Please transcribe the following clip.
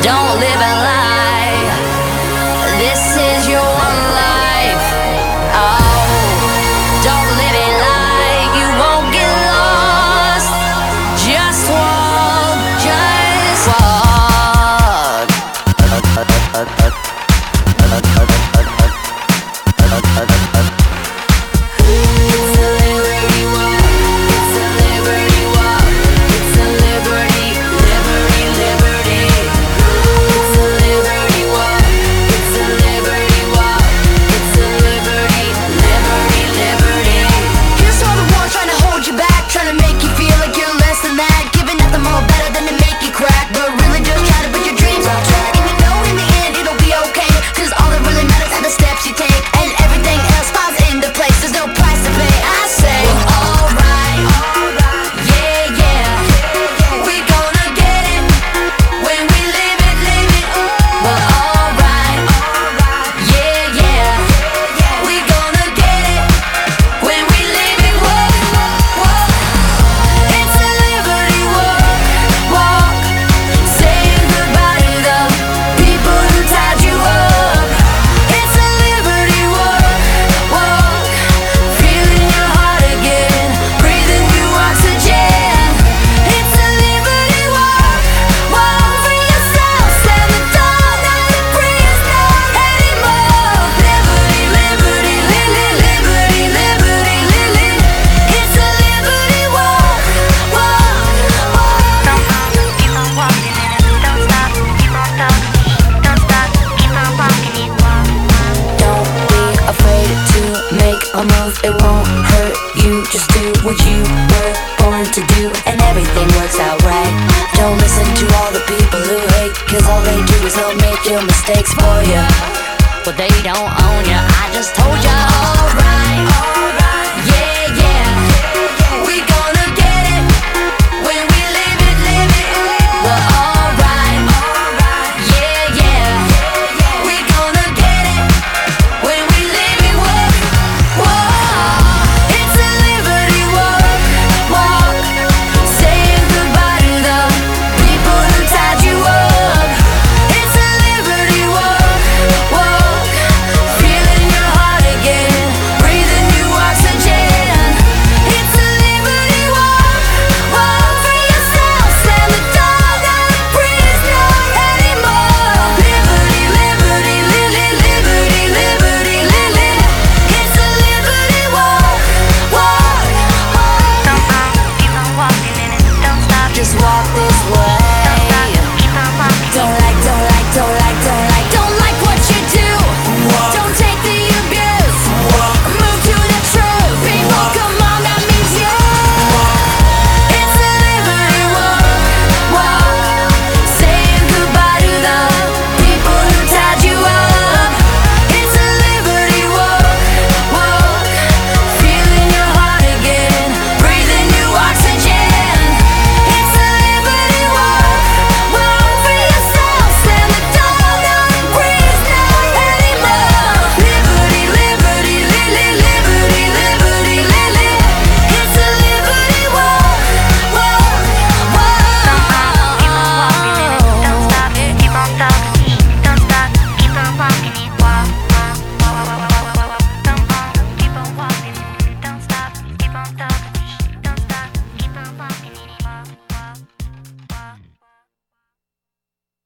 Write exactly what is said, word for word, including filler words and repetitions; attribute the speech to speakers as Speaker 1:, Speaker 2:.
Speaker 1: Don't live a lie. This is your one life. Oh, don't live it like you won't get lost. Just walk, just walk. It's a liberty walk. It's a liberty walk. It's a liberty, liberty, liberty. It's a liberty walk. It's a liberty walk. It's a liberty, liberty, liberty. Here's all the ones trying to hold you back, trying to make you feel like you're less than that, giving nothing more better than to make you crack, but really just try to put your dreams on track. And you know in the end it'll be okay, cause all that really matters are the steps you take, and everything else falls into place. There's no price to pay. I say we're alright, yeah, yeah. We gonna get it when we live it, live it. We're alright, yeah, yeah. We gonna get it when we live it. Whoa, whoa. It's a liberty walk, walk. Saying goodbye to the people who tied you up. It's a liberty walk, walk. Feeling your heart again, breathing new oxygen. It's a liberty walk, walk. Free yourself, slam the door, not to breathe no anymore. Liberty, liberty, liberty, liberty, liberty, liberty. It's a liberty walk, walk, walk.
Speaker 2: Don't stop, keep on walking in it. Don't stop, keep on talking. Don't stop, keep on walking it.
Speaker 1: Don't be afraid to make a move, it won't hurt you. Just do what you were born to do, and everything works out right. Don't listen to all the people who hate, cause all they do is help make your mistakes for you, but they don't own you. I just told ya, alright,